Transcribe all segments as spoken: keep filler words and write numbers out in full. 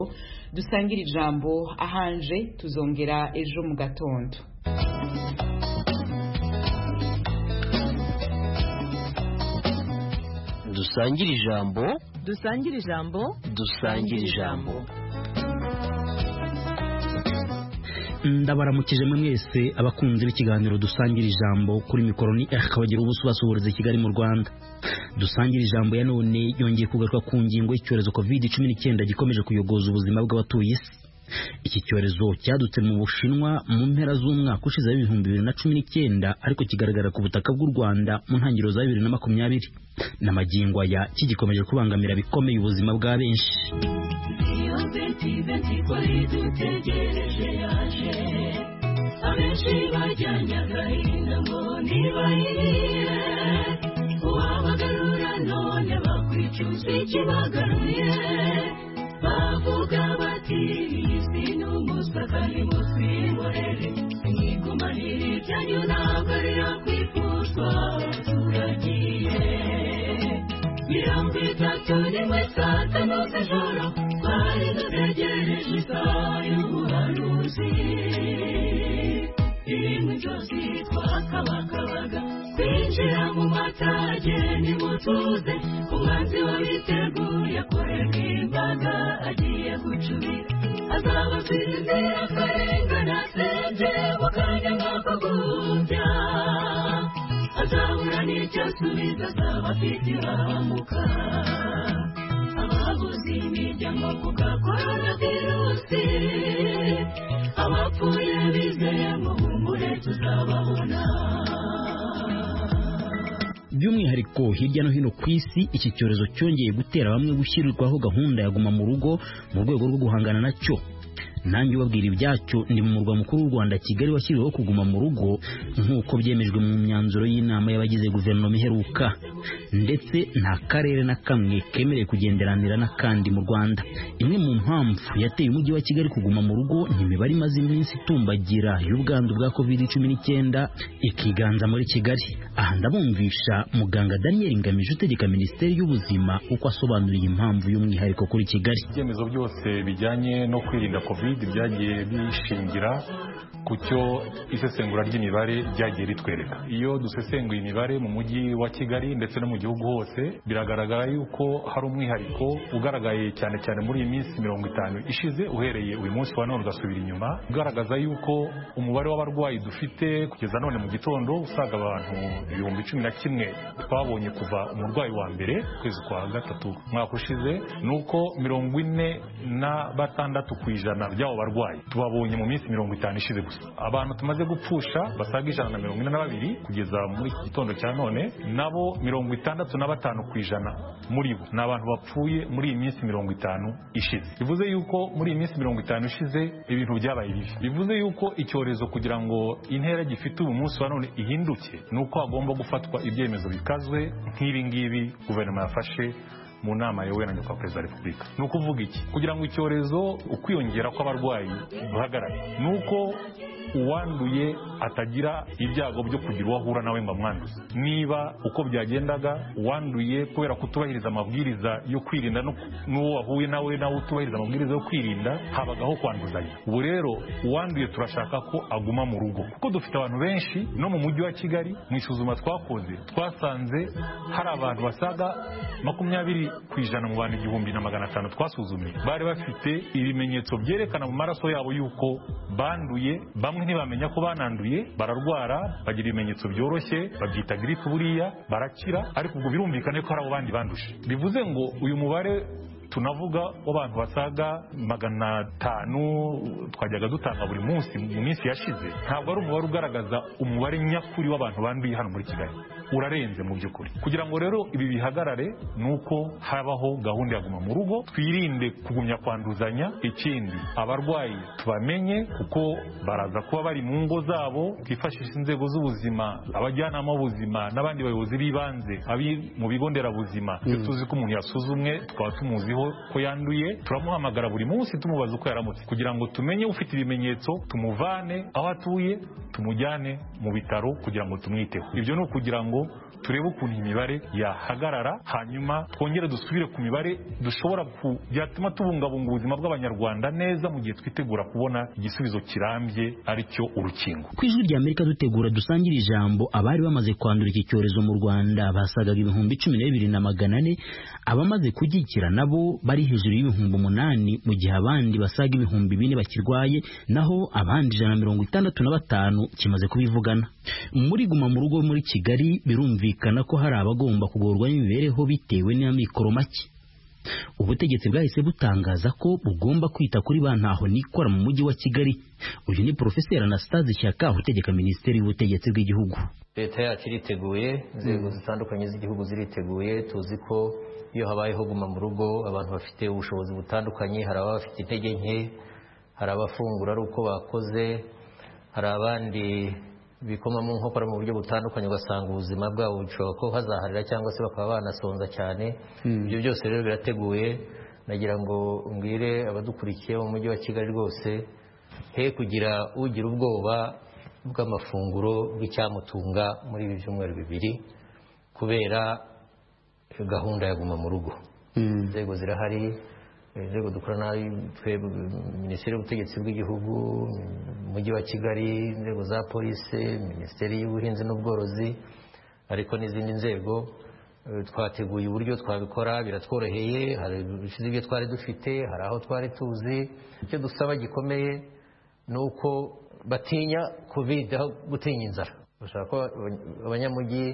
dusangira ijambo ahanje tuzongera ejo mu gatondo. Dusangira ijambo dusangira ijambo dusangira ijambo ndabaramukije mwe mwese abakunzi b'ikiganiro dusangira ijambo kuri mikoro ni akabagira ubusubasuhuriza Kigali mu Rwanda. Dusangira ijambo ya none yongeye kugaruka ku ngingo y'icyorezo covid cumi n'icyenda gikomeje kuyogoza ubuzima bw'abatuye isi. Iki cyorezo cyadutse mu Bushinwa mu mpera z'umwaka ushize w'ibihumbi bibiri na cumi n'icyenda ariko kigaragara ku butaka bw'u Rwanda mu ntangiriro za bibiri na makumyabiri. N'amagingo aya kigikomeje kubangamira bikomeye ubuzima bwa benshi. Abenshi bajyanye agahinda ngo ntibayirire, uwabagarura none bakwicuza ikibagaruye, bavuga bati isi ni umusaka nimusimburere, mwigumanire ibyanyu ntabwo ari yakwifuzwa, turagiye mirongo itatu n'imwe saa tanu z'ijoro twari dutegereje isaha y'ubuhanuzi. Imijosi twakabakabaga kwinjira mu matage nimutuze, umwanzi wabiteguye kureka imbaga agiye gucubira, azaba asinzira akarengana asebye wakanya nk'ako guhumbya, azabura n'icyo asubiza azaba afite iramuka. Ababuze imiryango kuga korona virusi, abapfuye bizeye ngo humure tuzababona. By'umwihariko hirya no hino ku isi iki cyorezo cyongeye gutera bamwe gushyirirwaho gahunda ya guma mu rugo mu rwego rwo guhangana nacyo. Nanjye ubabwira ibyacyo ndi mu murwa mukuru w'u Rwanda Kigali washyiriweho kuguma mu rugo nk'uko byemejwe mu myanzuro y'inama y'abagize guverinoma iheruka, ndetse nta karere na kamwe kemereye kugenderanira n'akandi mu Rwanda. Imwe mu mpamvu yateye umujyi wa Kigali kuguma mu rugo ni imibare imaze iminsi itumbagira y'ubwandu bwa covid cumi n'icyenda ikiganza muri Kigali. Aha ndabumvisha muganga Daniel Ngamije utegeka Minisiteri y'Ubuzima uko asobanuriye impamvu y'umwihariko kuri Kigali. Ibyemezo byose bijyanye no kwirinda covid byagiye bishingira ku cyo isesengura ry'imibare ryagiye ritwereka. Iyo dusesenguye imibare mu mujyi wa Kigali ndetse no mu gihugu hose, biragaragara yuko hari umwihariko ugaragaye cyane cyane muri iyi minsi mirongo itanu ishize, uhereye uyu munsi wa none ugasubira inyuma, ugaragaza yuko umubare w'abarwayi dufite kugeza none mu gitondo usaga abantu ibihumbi cumi na kimwe twabonye kuva umurwayi wa mbere kwezi kwa gatatu mwaka ushize, nuko mirongo ine na batandatu ku ijana by'abo barwayi tubabonye mu minsi mirongo itanu ishize gusa. Abantu tumaze gupfusha basaga ijana na mirongo ine na babiri kugeza muri iki gitondo cya none, nabo mirongo itandatu na batanu ku ijana muri bo ni abantu bapfuye muri iyi minsi mirongo itanu ishize. Bivuze yuko muri iyi minsi mirongo itanu ishize ibintu byabaye bibi. Bivuze yuko icyorezo kugira ngo intera gifite uyu munsi wa none ihinduke, nuko hagomba gufatwa ibyemezo bikazwe nk'ibi ngibi guverinoma yafashe mu nama yowe na nyakubahwa perezida wa repubulika. Ni ukuvuga iki? Kugira ngo icyorezo ukwiyongera kw'abarwayi duhagarare, nuko uwanduye atagira ibyago byo kugira uwo ahura nawe ngo amwanduze. Niba uko byagendaga uwanduye kubera kutubahiriza amabwiriza yo kwirinda n'uwo wahuye nawe nawe utubahiriza amabwiriza yo kwirinda, habagaho kwanduzanya. Ubu rero uwanduye turashaka ko aguma mu rugo, kuko dufite abantu benshi no mu mujyi wa Kigali. Mu isuzuma twakoze twasanze hari abantu basaga makumyabiri ku ijana mu bantu igihumbi na magana atanu twasuzumye bari bafite ibimenyetso byerekana mu maraso yabo yuko banduye. Bamwe ntibamenya ko bananduye, bararwara, bagira ibimenyetso byoroshye, babyita gripe, buriya barakira, ariko ubwo birumvikane ko hari abo bandi banduje. Bivuze ngo uyu mubare tunavuga w'abantu basaga magana atanu twajyaga dutanga buri munsi mu minsi yashize, ntabwo ari umubare ugaragaza umubare nyakuri w'abantu banduye hano muri Kigali. Urarenze mu by'ukuri. Kugira ngo rero ibi bihagarare, nuko habaho gahunda ya guma mu rugo, twirinde kugumya kwanduzanya. Ikindi, abarwayi tubamenye kuko baraza kuba bari mu ngo zabo, twifashisha inzego z'ubuzima, abajyanama b'ubuzima n'abandi bayobozi b'ibanze, abi mu bigo nderabuzima. Iyo tuzi ko umuntu yasuzumwe tukaba tumuziho ko yanduye, turamuhamagara buri munsi tumubaza uko yaramutse, kugira ngo tumenye ufite ibimenyetso tumuvane aho atuye tumujyane mu bitaro kugira ngo tumwiteho. Ibyo ni ukugira ngo ngo turebe ukuntu imibare yahagarara, hanyuma twongere dusubire ku mibare dushobora ku byatuma tubungabunga ubuzima bw'abanyarwanda neza mu gihe twitegura kubona igisubizo kirambye aricyo urukingo. Ku ijwi rya Amerika dutegura dusangira ijambo, abari bamaze kwandura iki cyorezo mu Rwanda basagaga ibihumbi cumi na bibiri na magana ane, abamaze kugikira nabo bari hejuru y'ibihumbi umunani, mu gihe abandi basaga ibihumbi bine bakirwaye, naho abandi ijana na mirongo itandatu na batanu kimaze kubivugana. Muri Guma mu Rugo muri Kigali birumvikana ko hari abagomba kugorwa n'imibereho bitewe n'amikoro make. Ubutegetsi bwahise butangaza ko bugomba kwita kuri ba ntaho nikora mu mujyi wa Kigali. Uyu ni Professeur Anastase Shyaka utegeka Minisiteri y'Ubutegetsi bw'Igihugu. Leta yacu iriteguye, inzego zitandukanye z'igihugu ziriteguye, tuzi ko iyo habayeho guma mu rugo abantu bafite ubushobozi butandukanye, hari abafite intege nke, hari abafungura ari uko bakoze, hari abandi bikoma mu nkokora mu buryo butandukanye ugasanga ubuzima bwabo bushobora ko hazaharira cyangwa se bakaba banasonza cyane. Ibyo byose rero birateguye, nagira ngo mbwire abadukurikiye mu mujyi wa Kigali rwose he kugira ugira ubwoba bw'amafunguro bw'icyamutunga muri ibi byumweru bibiri kubera gahunda ya guma mu rugo. Inzego zirahari, inzego dukorana twebwe Minisiteri y'Ubutegetsi bw'Igihugu, umujyi wa Kigali, inzego za polisi, Minisiteri y'Ubuhinzi n'Ubworozi, ariko n'izindi nzego twateguye uburyo twabikora, biratworoheye. Hari ibyo twari dufite, hari aho twari tuzi. Icyo dusaba gikomeye ni uko batinya covid aho gutinya inzara. Bashaka ko abanyamujyi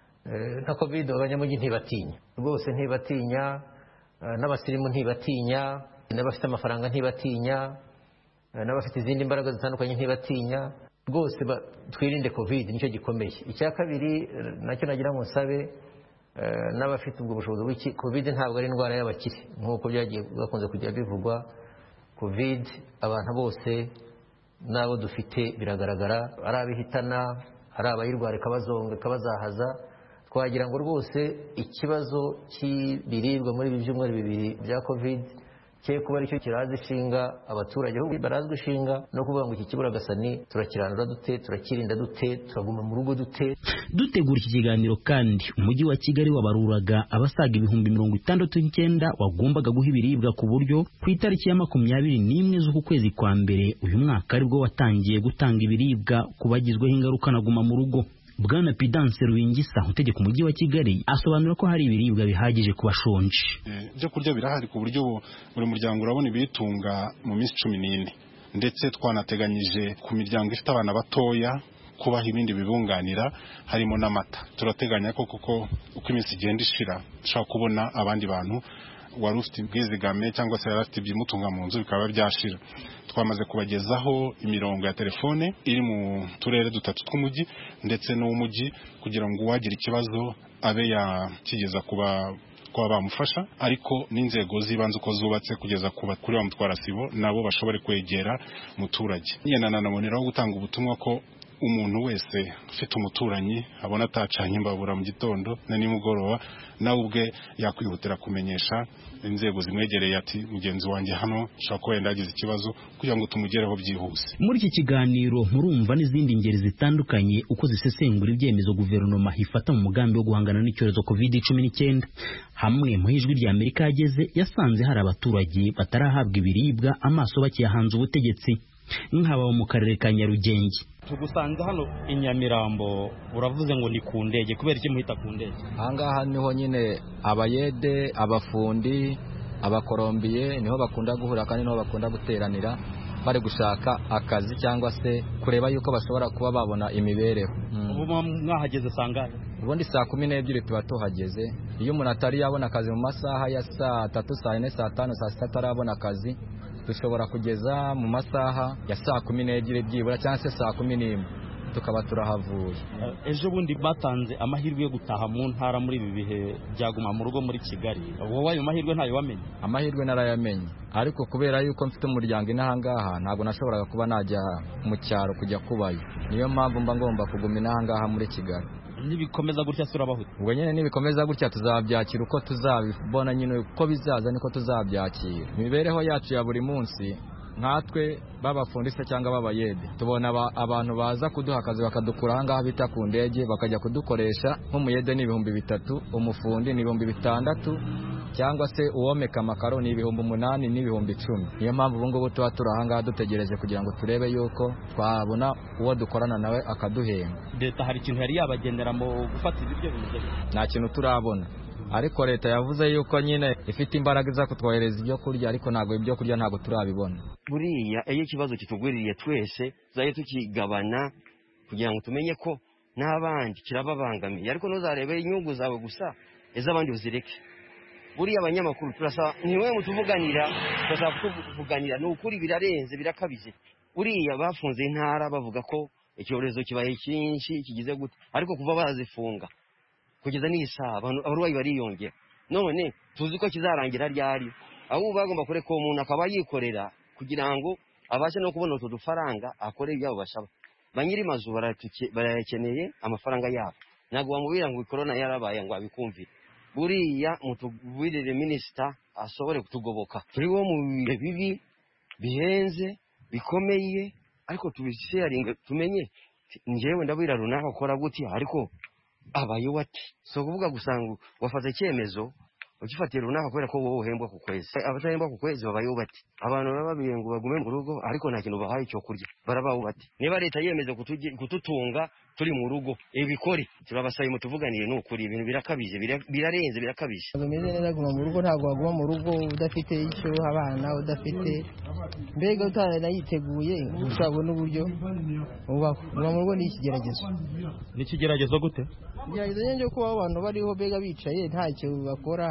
nta covid abanyamujyi ntibatinya rwose, ntibatinya n'abasirimu ntibatinya, n'abafite amafaranga ntibatinya, n'abafite izindi mbaraga zitandukanye ntibatinya rwose. Twirinde covid, nicyo gikomeye. Icya kabiri nacyo nagira ngo nsabe n'abafite ubwo bushobozi bw'iki, covid ntabwo ari indwara y'abakire nk'uko byagiye bakunze kujya bivugwa. Covid abantu bose n'abo dufite biragaragara, ari abihitana, ari abayirwara ikabazonga ikabazahaza. Twagira ngo rwose ikibazo cy'ibiribwa muri ibi byumweru bibiri bya covid cye kuba aricyo kiraza ishinga abaturage, ahubwo barazwe ishinga no kuvuga ngo iki kibura gasani turakirandura dute, turakirinda dute, turaguma mu rugo dute. Dutegura iki kiganiro kandi umujyi wa Kigali wabaruraga abasaga ibihumbi mirongo itandatu n'icyenda wagombaga guha ibiribwa ku buryo ku itariki ya makumyabiri n'imwe z'uku kwezi kwa mbere uyu mwaka aribwo watangiye gutanga ibiribwa ku bagizweho ingaruka na guma mu rugo. Bwana Pidance Ruwingisa utegeka umujyi wa Kigali asobanura ko hari ibiribwa bihagije ku bashonje. Byo kurya birahari ku buryo buri muryango urabona ibitunga mu minsi cumi n'ine, ndetse twanateganyije ku miryango ifite abana batoya kubaha ibindi bibunganira harimo n'amata. Turateganya ko kuko uko iminsi igenda ishira dushobora kubona abandi bantu wari ufite ubwizigame cyangwa se yari afite ibyimutunga mu nzu bikaba byashira. Twamaze kubagezaho imirongo ya telefone iri mu turere dutatu tw'umujyi ndetse n'uw'umujyi kugira ngo uwagira ikibazo abe yakigeza kuba kuba bamufasha, ariko n'inzego z'ibanze uko zubatse kugeza kuri wa mutwarasibo nabo bashobore kwegera umuturage. Nyina nanaboneraho gutanga ubutumwa ko umuntu wese ufite umuturanyi abona atacanye imbabura mu gitondo na nimugoroba nawe ubwe yakwihutira kumenyesha inzego zimwegereye ati mugenzi wanjye hano ushaka ko wenda yagize ikibazo kugira ngo tumugereho byihuse. Muri iki kiganiro murumva n'izindi ngeri zitandukanye uko zisesengura ibyemezo guverinoma ifata mu mugambi wo guhangana n'icyorezo covid cumi n'icyenda. Hamwe mu ijwi rya Amerika yageze yasanze hari abaturage batarahabwa ibiribwa amaso bakiyahanze ubutegetsi nk'aba mu karere ka Nyarugenge. Tugusanze hano i Nyamirambo, uravuze ngo ni ku ndege, kubera iki muhita ku ndege? Ahangaha niho nyine abayede, abafundi, abakorombiye niho bakunda guhura kandi niho bakunda guteranira bari gushaka akazi cyangwa se kureba yuko bashobora kuba babona imibereho. Ubu mwahageze sangahe? Ubundi saa kumi n'ebyiri tuba tuhageze. Iyo umuntu atari yabona akazi mu masaha ya saa tatu, saa ine, saa tanu, saa sita atarabona akazi, dushobora kugeza mu masaha ya saa kumi n'ebyiri byibura cyangwa se saa kumi n'imwe tukaba turahavuye. Ejo bundi batanze amahirwe yo gutaha mu ntara muri ibi bihe byaguma mu rugo muri Kigali. Wowe ayo mahirwe ntayo wamenye? Amahirwe narayamenye, ariko kubera yuko mfite umuryango inahangaha ntabwo nashoboraga kuba najya mu cyaro kujya kubayo. Niyo mpamvu mba ngomba kuguma inahangaha muri Kigali. Nibikomeza gutya surabahuta? Ubwo nyine nibikomeza gutya tuzabyakira uko tuzabibona, nyine uko bizaza niko tuzabyakira. Imibereho yacu ya buri munsi nkatwe b'abafundise cyangwa b'abayede tubona abantu baza kuduha akazi bakadukura ahangaha bita ku ndege bakajya kudukoresha nk'umuyede ni ibihumbi bitatu, umufundi ni ibihumbi bitandatu, cyangwa se uwomeka amakaro ni ibihumbi umunani n'ibihumbi icumi. Niyo mpamvu ubu ngubu tuba turi ahangaha dutegereje kugira ngo turebe yuko twabona uwo dukorana nawe akaduhemba. Leta hari ikintu yari yabagendera mu gufata ibiryo bimeze nta kintu turabona, ariko leta yavuze yuko nyine ifite imbaraga zo kutwohereza ibyo kurya, ariko ntabwo ibyo kurya ntabwo turabibona. Buriya iyo ikibazo kitugwiririye twese tuzaye tukigabana kugira ngo tumenye ko n'abandi kirababangamiye, ariko ntuzarebe inyungu zawe gusa ez'abandi uzireke. Buriya abanyamakuru turasaba niwe mutuvuganira, turasaba kutuvuganira, ni ukuri birarenze birakabije. Buriya bafunze intara bavuga ko icyorezo kibaye cyinshi kigize gute, ariko kuva bazifunga kugeza n'isaha abarwayi bariyongera. None tuzi ko kizarangira ryari, aho bagomba kureka umuntu akaba yikorera kugira ngo abashe no kubona utu dufaranga akore ibyabo bashaba. Banyiri mazu barakeneye amafaranga yabo, ntabwo bamubwira ngo corona yarabaye ngo abikumvire. Buriya mutubwirire minisita asobore kutugoboka. Turi wo mu bihe bibi bihenze bikomeye, ariko tubisharinga tumenye njyewe ndabwira runaka akora gutya, ariko abayo ati so kuvuga gusanga wafata icyemezo ugifatira runaka kubera ko wowe uhembwa ku kwezi. Abatahembwa ku kwezi babayo bati abantu bababiye ngo bagume mu rugo, ariko nta kintu bahaye cyo kurya barabaho bati. Niba leta yemeze kututunga turi mu rugo ebikore, turabasaye mutuvuganire n'ukuri ibintu birakabije birarenze birakabije. Bimeze neza guma mu rugo, ntabwo waguma mu rugo udafite icyo abana udafite mbega utarana yiteguye usabona uburyo ubaho. Guma mu rugo ni ikigeragezo. Ni ikigeragezo gute? Igeragezo nyo kuba abantu bariho bega bicaye ntacyo bakora,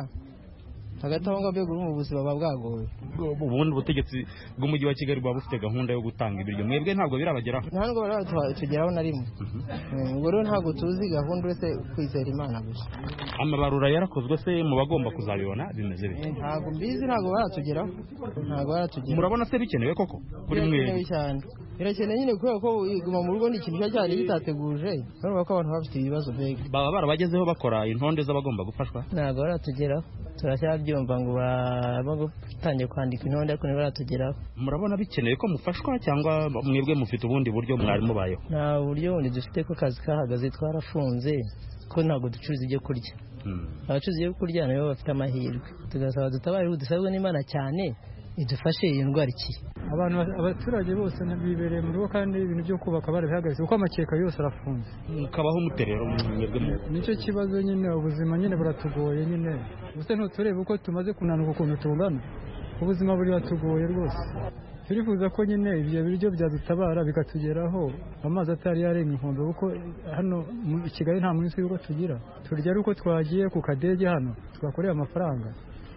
hagati aho ngabyo mu buzima bwabwagoye. Ubundi ubutegetsi bw'umujyi wa Kigali bwa bufite gahunda yo gutanga ibiryo, mwebwe ntabwo birabageraho? Ntabwo baratugeraho na rimwe. Ngo rero ntabwo tuzi gahunda wese kwizera Imana gusa. Amabarura yarakozwe se mu bagomba kuzabibona bimeze bite? Ntabwo mbizi, ntabwo baratugeraho. Ntabwo baratugeraho. Murabona se bikenewe koko kuri mwe? Cyane birakeneye nyine kubera ko iguma mu rugo ni ikintu cyari gitateguje, urabona ko abantu bafite ibibazo bega. Baba barabagezeho bakora intonde z'abagomba gufashwa? Ntabwo baratugeraho, turacyabyumva ngo batangiye kwandika intonde ariko ntibaratugeraho. Murabona bikeneye ko mufashwa cyangwa mwebwe mufite ubundi buryo mwari mubayeho? Nta buryo bundi dufite, ko akazi kahagaze twarafunze, ko ntabwo ducuruza ibyo kurya. Abacuruzi ibyo kurya nabo bafite amahirwe, tugasaba dutabare dusabwe n'Imana cyane idufashe iyi ndwara iki. Abantu abaturage bose bibereye mu rugo kandi ibintu byo kubaka barabihagaze kuko amakeka yose arafunze. Mukabaho muterero mwebwe? Nicyo kibazo nyine, ubuzima nyine buratugoye nyine. Ubuse ntuturebe uko tumaze kunanuka ukuntu tungana, ubuzima buri batugoye rwose. Turifuza ko nyine ibyo biryo byadutabara bikatugeraho, amazi atari yarenga inkombe, kuko hano mu Kigali nta munsi y'uko tugira. Turya ari uko twagiye ku kadege hano twakoreye amafaranga.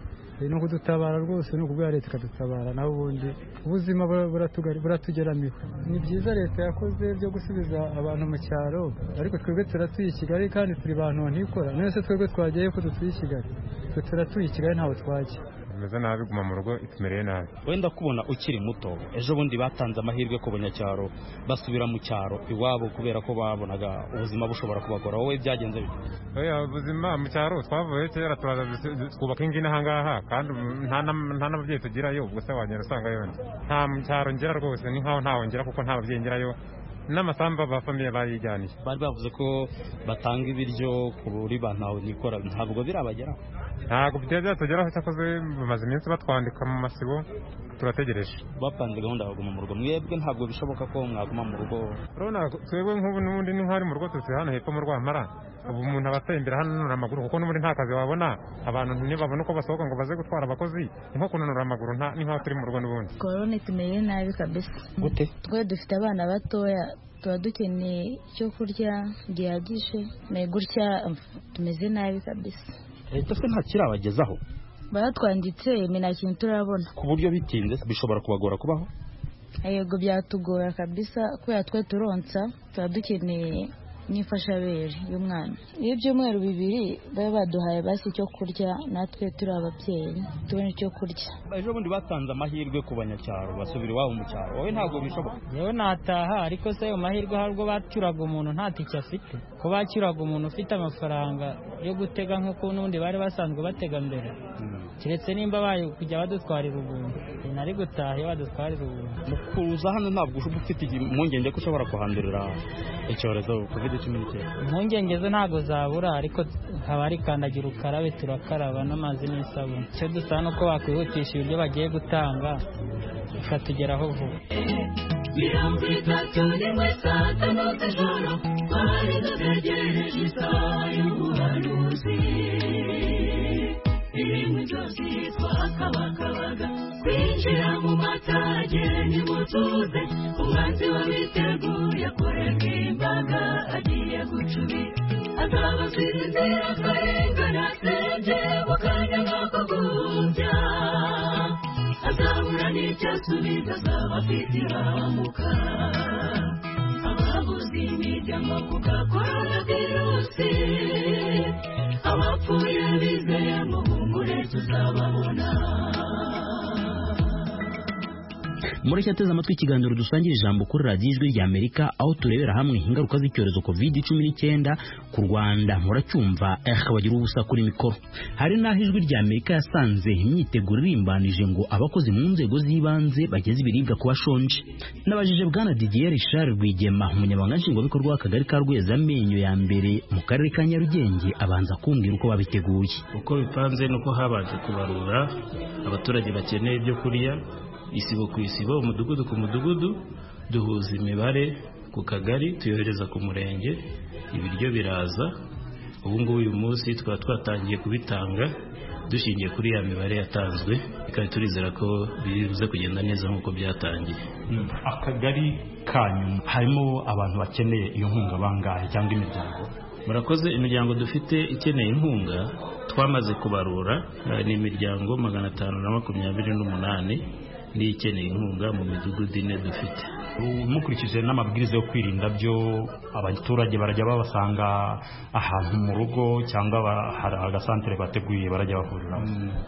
No kudutabara rwose no kubwa leta ikadutabara, naho ubundi ubuzima buratugeramiwe. Ni byiza leta yakoze byo gusubiza abantu mu cyaro, ariko twebwe turatuye i Kigali kandi turi bantu ntikora. None se twebwe twagiye ko dutuye i Kigali? Twe turatuye i Kigali ntaho twajya. Meze nabi guma mu rugo itumereye nabi. Wenda kubona ukiri muto, ejo bundi batanze amahirwe ku banyacyaro basubira mu cyaro iwabo kubera ko babonaga ubuzima bushobora kubagora. Wowe byagenze bite? Oya, ubuzima mu cyaro twavuye kera turaza twubaka ingine ahangaha kandi nta nta n'ababyeyi tugirayo, gusa wagenda usanga yone nta mu cyaro ngera rwose, ni nkaho ntaho ngera kuko nta babyeyi ngerayo, n'amasamba ba famille bayijyaniye. Bari bavuze ko batanga ibiryo kuri bantawe nikora, ntabwo birabageraho? Ntabwo byatugeraho, cyakoze bamaze iminsi batwandika mu masibo, turategereje. Bapanze gahunda yo kuguma mu rugo, mwebwe ntabwo bishoboka ko mwaguma mu rugo? Urabona twebwe nk'ubu n'ubundi ni nk'ari mu rugo tuzi hano hepfo mu Rwampara, ubu umuntu abateye imbere hano nunura amaguru kuko n'ubundi nta kazi wabona, abantu ntibabona uko basohoka ngo baze gutwara abakozi, nko kunanura amaguru nta ni nk'aho turi mu rugo n'ubundi. Korona itumeye nabi kabisa. Gute? Twe dufite abana batoya, tuba dukeneye icyo kurya gihagije, nayo gutya tumeze nabi kabisa. Leta se nta kirabagezaho? Baratwanditse nta kintu turabona. Ku buryo bitinze bishobora kubagora kubaho? Yego byatugora kabisa, kubera twe turonsa tuba dukeneye n'imfashabere y'umwana. Iyo byumweru bibiri baba baduhaye basi icyo kurya, natwe turi ababyeyi tubona icyo kurya. Ejo bundi batanze amahirwe ku banyacyaro basubira iwabo mu cyaro, wowe ntabwo bishoboka? Yewe nataha, ariko se amahirwe harwo bacyuraga umuntu nta tike afite, ko bacyuraga umuntu ufite amafaranga yo gutega nk'uko n'ubundi bari basanzwe batega mbere, keretse nimba bayo kujya badutwarira ubuntu. nari gutaha iyo badutwarira ubuntu. Mu kuza hano ntabwo uba ufite impungenge ko ushobora kuhandurira icyorezo covid cumi n'icyenda? Impungenge zo ntabwo zabura, ariko haba hari kandagira ukarabe, turakaraba n'amazi n'isabune. Icyo dusaba ni uko bakwihutisha ibyo bagiye gutanga bikatugeraho vuba. mirongo itatu n'imwe saa tanu z'ijoro twari dutegereje isaha y'ubuhanuzi. Ibintu byose twakabakabaga kwinjira mu matage nimutuze, umwanzi wabiteguye kureka imbaga agiye gucubira, azabasize inzira akarengana asebye bukanya nk'ako guhumbya, azabura n'icyo asubiza azaba afite iramuka. Ababuze imiryango kubwa korona virusi, abapfuye bizeye muhumure tuzababona. Mureke ateze amatwi ikiganiro dusangira ijambo kuri radiyo ijwi rya Amerika, aho turebera hamwe ingaruka z'icyorezo covid cumi n'icyenda ku Rwanda. Muracyumva akabagira ubusa kuri mikoro. Hari n'aho ijwi rya Amerika yasanze imyiteguro irimbanije ngo abakozi mu nzego z'ibanze bageze ibiribwa ku bashonje. Nabajije bwana Didier Richard Rwigema, umunyamabanga nshingwabikorwa w'akagari ka Rwezamenyo ya mbere mu karere ka Nyarugenge, abanza kumbwira uko babiteguye. Uko bipanze nuko habanje kubarura abaturage bakeneye ibyo kurya, isibo ku isibo, umudugudu ku mudugudu, duhuza imibare ku kagari tuyohereza ku murenge, ibiryo biraza. Ubu ngubu uyu munsi twaba twatangiye kubitanga dushingiye kuri ya mibare yatanzwe, kandi turizera ko bibuze kugenda neza nk'uko byatangiye. Akagari kanyu harimo abantu bakeneye iyo nkunga bangahe cyangwa imiryango? Murakoze. Imiryango dufite ikeneye inkunga twamaze kubarura ni imiryango magana atanu na makumyabiri n'umunani niyo ikeneye inkunga mu midugudu ine dufite. Mukurikije n'amabwiriza yo kwirinda byo, abaturage barajya babasanga ahantu mu rugo cyangwa hari agasantere bateguye barajya bahuriramo?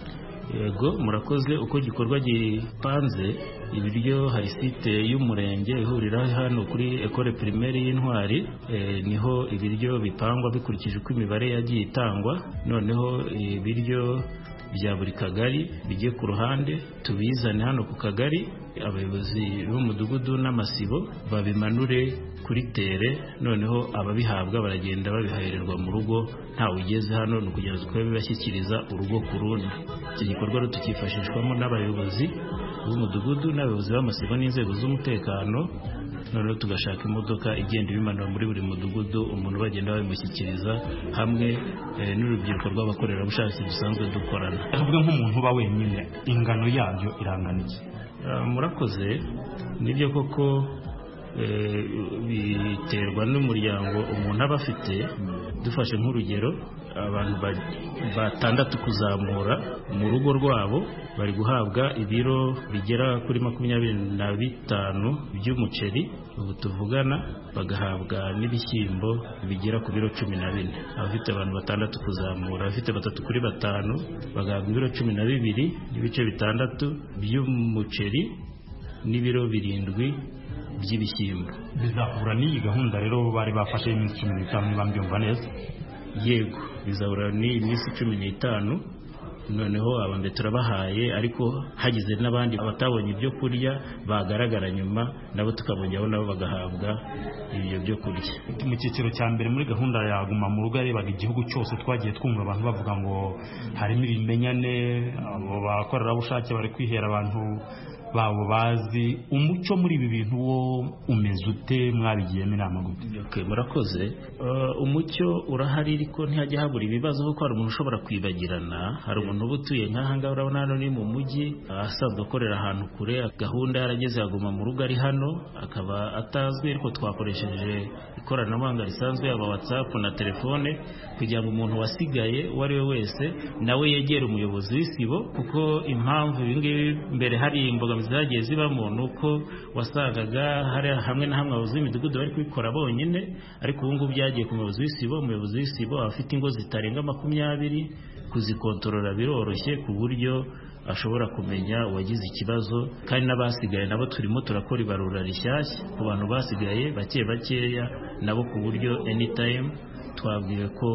Yego, murakoze. Uko gikorwa gipanze, ibiryo hari site y'umurenge ihurira hano kuri Ecole Primaire y'Intwari, e, niho ibiryo bipangwa bikurikije uko imibare yagiye itangwa. Noneho ibiryo bya buri kagari bigiye ku ruhande tubizane hano ku kagari, abayobozi b'umudugudu n'amasibo babimanure kuri tere, noneho ababihabwa baragenda babihahererwa mu rugo, ntawe ugeze hano ni ukugira ngo bibashyikiriza urugo ku rundi. Iki gikorwa tukifashishwamo n'abayobozi b'umudugudu n'abayobozi b'amasibo n'inzego z'umutekano, noneho tugashaka imodoka igenda ibimanura muri buri mudugudu, umuntu bagenda babimushyikiriza hamwe e, n'urubyiruko rw'abakorerabushake dusanzwe dukorana. Avuga nk'umuntu uba wenyine, ingano yabyo irangana iki? Uh, murakoze. Nibyo koko e, biterwa n'umuryango umuntu aba afite. Dufashe nk'urugero, abantu batandatu kuzamura mu rugo rwabo bari guhabwa ibiro bigera kuri makumyabiri na bitanu by'umuceri. Ubu tuvugana bagahabwa n'ibishyimbo bigera ku biro cumi na bine. Abafite abantu batandatu kuzamura, abafite batatu kuri batanu bagahabwa ibiro cumi na bibiri n'ibice bitandatu by'umuceri n'ibiro birindwi by'ibishyimbo. Bizahura n'iyi gahunda rero bari bafashe iminsi cumi n'itanu niba mbyumva neza? Yego, bizahura n'iyi minsi cumi n'itanu. Noneho abambe turabahaye, ariko hagize n'abandi abatabonye ibyo kurya bagaragara nyuma, nabo tukabongeraho nabo bagahabwa ibyo byo kurya. Mu cyiciro cya mbere muri gahunda ya Guma mu Rugo yarebaga igihugu cyose, twagiye twumva abantu bavuga ngo harimo ibimenyane, abo bakorerabushake bari kwihera abantu babo bazi. Umuco muri ibi bintu wo umeze ute? Mwabigiyemo inama gute? Okay, murakoze. Uh, umucyo urahari, ariko ntihajya habura ibibazo kuko hari umuntu ushobora kwibagirana. Hari umuntu uba utuye nk'aha ngaha, urabona hano ni mu mujyi, asanzwe akorera ahantu kure, gahunda yarageze Aguma mu Rugo ari hano akaba atazwi, ariko twakoresheje ikoranabuhanga risanzwe, yaba WhatsApp na telefone, kugira ngo umuntu wasigaye uwo ari we wese nawe yegere umuyobozi w'isibo. Kuko impamvu ibi ngibi mbere hari imboga zagiye zibamo, nuko wasangaga hari hamwe na hamwe abayobozi b'imidugudu bari kubikora bonyine, ariko ubu ngubu byagiye ku muyobozi w'isibo. Umuyobozi w'isibo afite ingo zitarenga makumyabiri, kuzikontorora biroroshye ku buryo ashobora kumenya uwagize ikibazo, kandi n'abasigaye nabo turimo turakora ibarura rishyashya ku bantu basigaye bake bakeya nabo, ku buryo anytime twabwiwe ko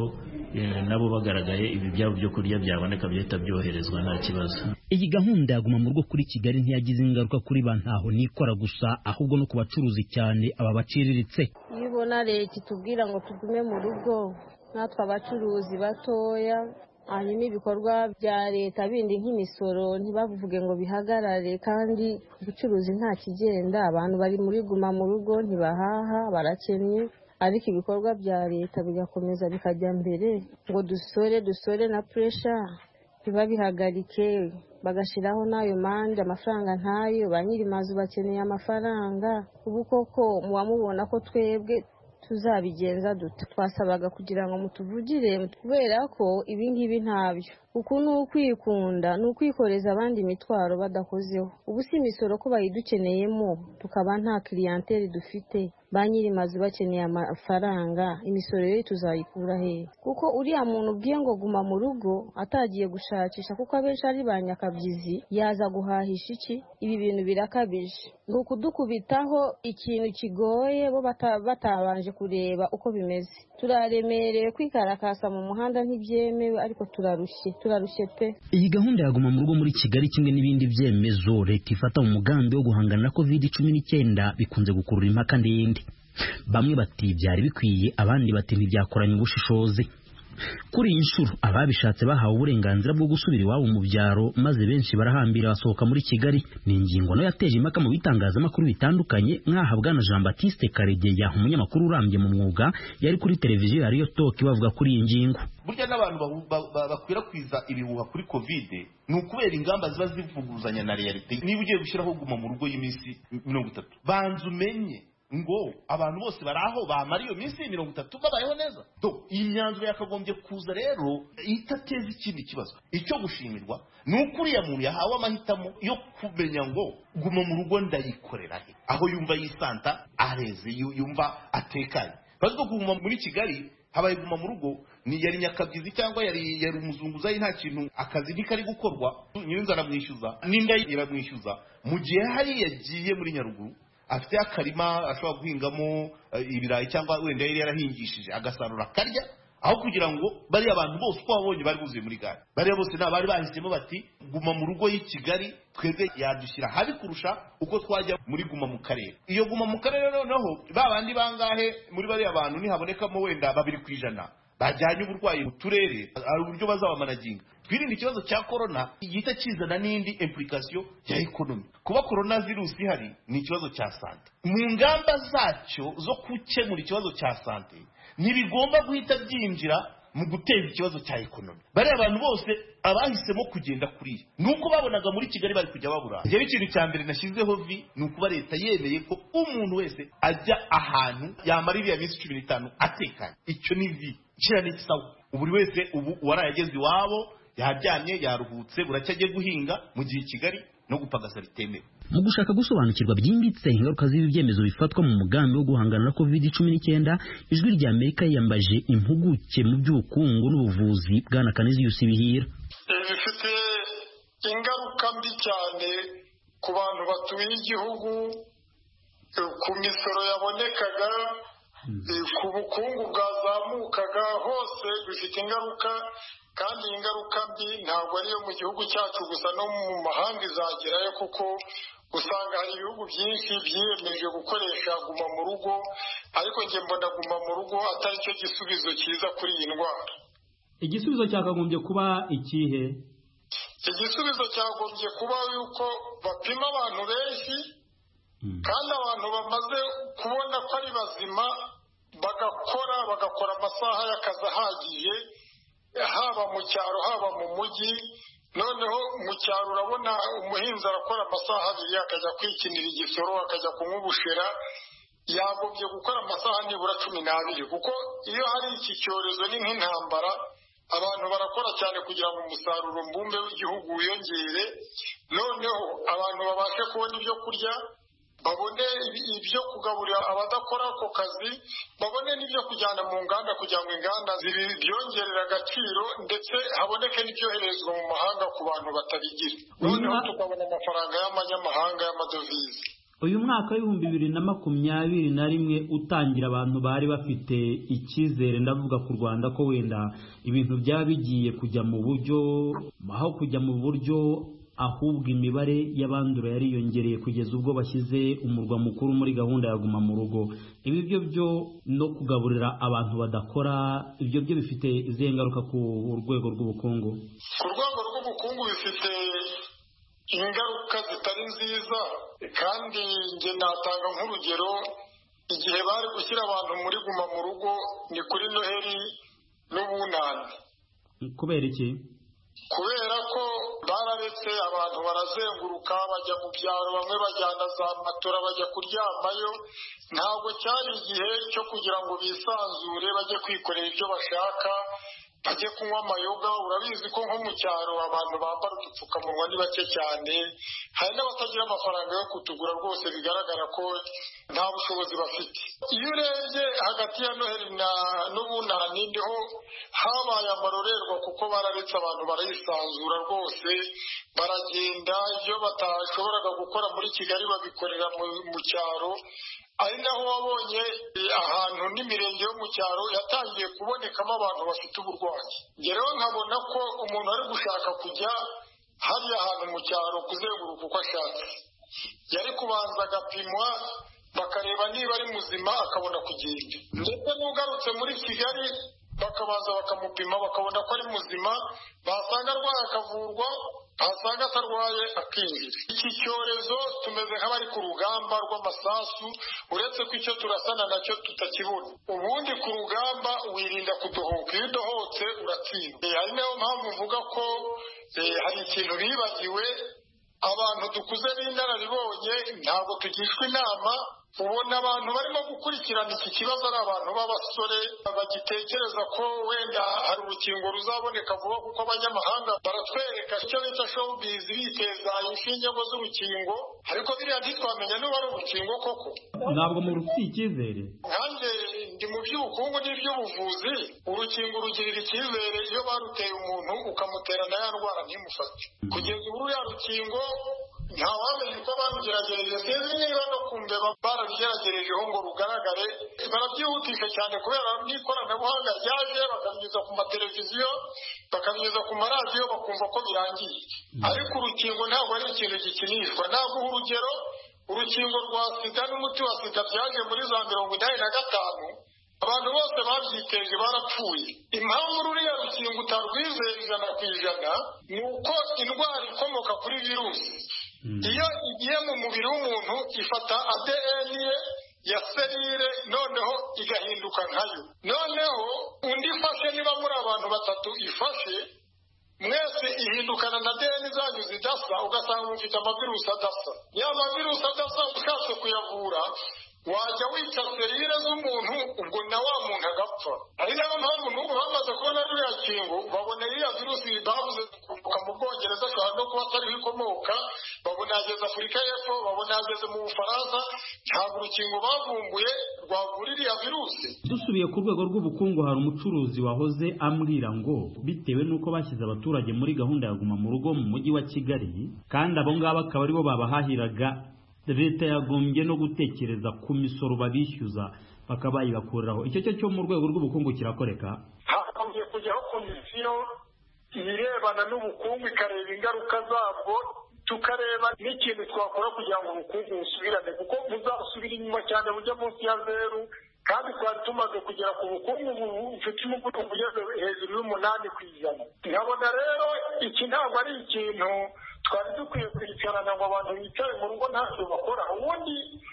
nabo bagaragaye ibi byabo byo kurya byaboneka byahita byoherezwa nta kibazo. Iyi gahunda yaguma mu rugo kuri Kigali ntiyagize ingaruka kuri ba ntaho nikora gusa ahubwo no kubacuruzi cyane aba baciriritse. Iyo ubona leta itubwira ngo tugume mu rugo natwe abacuruzi batoya, hanyuma ibikorwa bya leta bindi nk'imisoro ntibavuge ngo bihagarare, kandi ubucuruzi nta kigenda, abantu bari muri guma mu rugo ntibahaha barakennye, ariko ibikorwa bya leta bigakomeza bikajya mbere ngo dusore dusore na pressure ntibabihagarike, bagashiraho n'ayo mande amafaranga ntayo, ba nyiri mazu bakeneye amafaranga. Ubu koko muba mubona ko twebwe tuzabigenza dute? Twasabaga kugira ngo mutuvugire, kubera ko ibingibi ntabyo. Uku ni ukwikunda, ni ukwikoreza abandi imitwaro badakozeho. Ubu si imisoro ko bayidukeneyemo tukaba nta clientele dufite, ba nyiri mazu bakeneye amafaranga, imisoro yo tuzayikura he? Kuko uriya muntu ubwiye ngo guma mu rugo atagiye gushakisha, kuko abenshi ari ba nyakabyizi, yaza guhahisha iki? Ibi bintu birakabije, ngo kudukubitaho ikintu kigoye bo batabanje kureba uko bimeze. Turaremereye, kwikarakasa mu muhanda ntibyemewe, ariko turarushye turarushye pe. Iyi gahunda yaguma mu rugo muri Kigali kimwe n'ibindi byemezo leta ifata mu mugambi wo guhangana na covid cumi n'icyenda bikunze gukurura impaka ndende. Bamwe bati byari bikwiye, abandi bati ntibyakoranye ubushishozi. Kuri iyi nshuro ababishatse bahawe uburenganzira bwo gusubira iwabo mu byaro, maze benshi barahambira basohoka muri Kigali. Ni ingingo nayo yateje impaka mu bitangazamakuru bitandukanye, nk'aha bwana Jean Baptiste Karegeya, umunyamakuru urambye mu mwuga, yari kuri televiziyo ya Rio Talk bavuga kuri iyi ngingo. Burya n'abantu bakwirakwiza ibihuha kuri covid ni ukubera ingamba ziba zivuguzanya na realite. Niba ugiye gushyiraho guma mu rugo y'iminsi mirongo itatu, banza umenye ngo abantu bose baraho bamara iyo minsi mirongo itatu babayeho neza. Do iyi myanzuro yakagombye kuza rero itateza ikindi kibazo. Icyo gushimirwa ni uko uriya muntu yahawe amahitamo yo kumenya ngo guma mu rugo ndayikorera he, aho yumva yisanta areze, yumva atekanye. Bazwo guma muri Kigali habaye guma mu rugo ni yari nyakabyizi cyangwa yari yari umuzunguzayi, nta kintu akazi ntikari gukorwa, nyinzara mwishyuza ninda iramwishyuza, mu gihe hari yagiye muri Nyaruguru afite akarima ashobora guhingamo ibirayi cyangwa wenda yari yarahingishije agasarura akarya, aho kugira ngo bari abantu bose uko babonye bari buzuye muri gare. Bari bose nabari bahisemo bati guma mu rugo y'i Kigali twebwe yadushyira habi kurusha uko twajya muri guma mu karere. Iyo guma mu karere noneho babandi bangahe muri bari abantu nihabonekamo wenda babiri kwijana bajyanye uburwayi mu turere, ari uburyo bazabamanaginga. Twirinde ikibazo cya corona igita kizana n'indi implication ya economy. Kuba corona virus ihari ni ikibazo cya sante. Mu ngamba zacyo zo gukemura ikibazo cya sante ntibigomba guhita byinjira mu guteza ikibazo cya economy. Bari abantu bose abahisemo kugenda kuri nuko babonaga muri Kigali bari kujya babura. Njye ikintu cya mbere nashyizeho vi nuko leta yemeye ko umuntu wese ajya ahantu yamara ibiya minsi cumi n'itanu atekanye. Icyo ni vi kira ni sawa. Buri wese ubu warayageze iwabo yaryamye yaruhutse, buracyagiye guhinga mu gihe Kigali no gupagasa bitemewe. Mu gushaka gusobanukirwa byimbitse ingaruka z'ibi byemezo bifatwa mu mugambi wo guhangana na covid cumi n'icyenda, ijwi rya Amerika yambaje impuguke mu by'ubukungu n'ubuvuzi bwana Canisius Bihira. Bifite ingaruka mbi cyane ku bantu batuye igihugu, ku misoro yabonekaga, ku bukungu bwazamukaga, hose bifite ingaruka. Kandi ingaruka mbi ntabwo ariyo mu gihugu cyacu gusa, no mu mahanga izagerayo, kuko usanga hari ibihugu byinshi byiyemeje gukoresha guma mu rugo, ariko njye mbona guma mu rugo atari cyo gisubizo cyiza kuri iyi ndwara. Igisubizo cyakagombye kuba ikihe? Igisubizo cyagombye kuba yuko bapima abantu benshi, kandi abantu bamaze kubona ko ari bazima bagakora bagakora amasaha y'akazi ahagije, haba mu cyaro haba mu mujyi. Noneho mu cyaro urabona umuhinzi arakora amasaha abiri akajya kwikinira igisoro, akajya kunywa ubushera, yagombye gukora amasaha nibura cumi n'abiri, kuko iyo hari iki cyorezo ni nk'intambara, abantu barakora cyane kugira ngo umusaruro mbumbe w'igihugu wiyongere, noneho abantu babashe kubona ibyo kurya, babone ibyo kugaburira abadakora ako kazi, babone n'ibyo kujyana mu nganda kugira ngo inganda zibyongerera agaciro, ndetse haboneke n'ibyoherezwa mu mahanga ku bantu batabigira. Noneho tukabona amafaranga y'amanyamahanga y'amadovize. uyu mwaka w'ibihumbi bibiri na makumyabiri na rimwe utangira abantu bari bafite icyizere ndavuga ku Rwanda ko wenda ibintu byaba bigiye kujya mu buryo aho kujya mu buryo ahubwo imibare y'abandura yariyongereye kugeza ubwo bashyize umurwa mukuru muri gahunda ya guma mu rugo. Ibi byo byo no kugaburira abantu badakora ibyo byo bifite izihe ngaruka ku rwego rw'ubukungu? Ku rwego rw'ubukungu bifite ingaruka zitari nziza, kandi njye natanga nk'urugero, igihe bari gushyira abantu muri guma mu rugo ni kuri Noheli n'Ubunani. Kubera iki? Kubera ko bararetse abantu barazenguruka bajya mu byaro, bamwe bajyana za matora bajya kuryamayo. Ntabwo cyari igihe cyo kugira ngo bisanzure bajye kwikorera ibyo bashaka, bajye kunywa amayoga. Urabizi ko nko mu cyaro abantu bambara udupfukamunwa ni bake cyane, hari n'abatagira amafaranga yo kutugura rwose, bigaragara ko nta bushobozi bafite. Iyo urebye hagati ya Noheli n'Ubunani niho habaye amarorerwa, kuko bararetse abantu barayisanzura rwose, baragenda ibyo batashoboraga gukora muri Kigali babikorera mu cyaro. Ari naho wabonye ahantu n'imirenge yo mu cyaro yatangiye kubonekamo abantu bafite uburwayi. Rero nkabona ko umuntu ari gushaka kujya hariya ahantu mu cyaro kuzenguruka uko ashatse, yari kubanza agapimwa bakareba niba ari muzima akabona kugenda, ndetse n'ugarutse muri Kigali bakabanza bakamupima bakabona ko ari muzima, basanga arwaye akavurwa, basanga atarwaye akinjira. Iki cyorezo tumeze nk'abari ku rugamba rw'amasasu, uretse ko icyo turasana nacyo tutakibona. Ubundi ku rugamba wirinda kudohoka, iyo udohotse uratsinda. Ari nayo mpamvu mvuga ko hari ikintu bibagiwe, abantu dukuze b'inararibonye ntabwo tugishwa inama. Ubona abantu barimo gukurikirana iki kibazo ari abantu b'abasore bagitekereza ko wenda hari urukingo ruzaboneka vuba, kuko abanyamahanga baratwereka icyo bita showbiz biteza inshinge z'urukingo, ariko biriya ntitwamenya niba ari urukingo koko. Ntabwo mu rufite icyizere. Nanjye ndi mu by'ubukungu n'iby'ubuvuzi, urukingo rugirira icyizere iyo baruteye umuntu ukamutera na ya ndwara ntimufate. Kugeza ubu ya rukingo ntawamenya uko barugeragereje, sinzi niba no kumbeba barabigeragerejeho ngo rugaragare. Barabyihutisha cyane kubera n'ikoranabuhanga ryaje, bakabinyuza ku mateleviziyo, bakabinyuza ku maradiyo, bakumva ko birangiye. Ariko urukingo ntabwo ari ikintu gikinishwa. Naguha urugero, urukingo rwa sida n'umuti wa sida byaje muri za mirongo inani na gatanu, abantu bose babyiteje barapfuye. Impamvu ruriya rukingo utarwizera ijana ku ijana ni uko indwara ikomoka kuri virusi iyo igiye mu mubiri w'umuntu ifata A D N ye ya serire, noneho igahinduka nkayo. Noneho undi ifashe, niba muri abantu batatu ifashe, mwese ihindukana na D N zanyu zidasa, ugasanga mufite amavirusi adasa. Ya mavirusi adasa ushatse kuyavura wajya wica serire z'umuntu, ubwo na wa muntu agapfa. Ari nayo mpamvu n'ubu bamaze kubona ruriya kingo, babona iriya virusi bavuze kuvuka mu Bwongereza, ashobora no kuba atariho ikomoka, babona yageze Afurika y'Epfo, babona yageze mu Bufaransa. Ntabwo urukingo bavumbuye rwavura iriya virusi. Dusubiye ku rwego rw'ubukungu, hari umucuruzi wahoze ambwira ngo bitewe n'uko bashyize abaturage muri gahunda ya guma mu rugo mu mujyi wa Kigali, kandi abo ngabo akaba aribo babahahiraga, leta yagombye no gutekereza ku misoro babishyuza bakabayibakuriraho. Icyo cyo cyo mu rwego rw'ubukungu kirakoreka. Hagombye kujyaho komisiyo irebana n'ubukungu ikareba ingaruka zabwo, tukareba n'ikintu twakora kugira ngo ubukungu busubirane, kuko buzasubira inyuma cyane bujya munsi ya zeru, kandi twari tumaze kugera ku bukungu bufite umuvuduko ugeze hejuru y'umunani ku ijana. Nkabona rero iki ntabwo ari ikintu twari dukwiye kwicarana ngo abantu bicaye mu rugo ntacyo bakora. Ubundi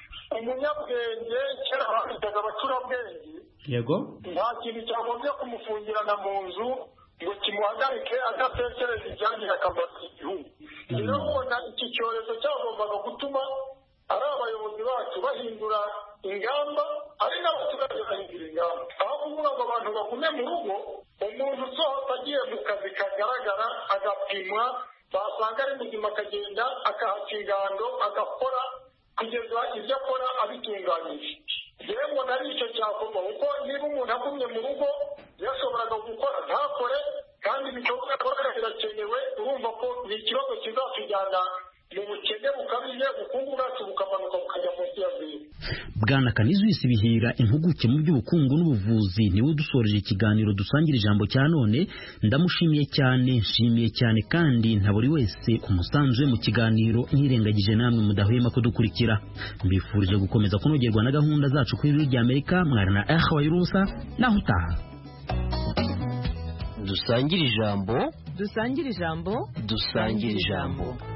umunyabwenge kera bafitaga abacurabwenge, yego, nta kintu cyagombye kumufungirana mu nzu ngo kimuhagarike adatekereza ibyangirira akamaro igihugu. Rero ubona iki cyorezo cyagombaga gutuma ari abayobozi bacu bahindura ingamba, ari n'abaturage bahindura ingamba. Aho kuvuga ngo abantu bagume mu rugo, umuntu usohotse agiye mu kazi kagaragara agapimwa, basanga ari muzima akagenda akahaca ingando agakora kugeza ibyo akora abitunganyije. Rero mbona ari icyo cyakorwa, kuko niba umuntu agumye mu rugo yashoboraga gukora ntakore, kandi ibikorwa akora birakenewe. Urumva ko ni ikibazo kizatujyana mu bukene bukabije, ubukungu bwacu bukamanuka bukajya Bwana Kanizwisi Bihira impuguke mu by'ubukungu n'ubuvuzi niwe dusoreje ikiganiro dusangira ijambo cya none. Ndamushimiye cyane, nshimiye cyane kandi nta buri wese umusanzu we mu kiganiro nkirengagije namwe mudahwema kudukurikira. Mbifurije gukomeza kunogerwa na gahunda zacu kuri Ijwi ry'Amerika. Mwarana Eha Wairusa naho utaha. Dusangire ijambo dusangire ijambo dusangire ijambo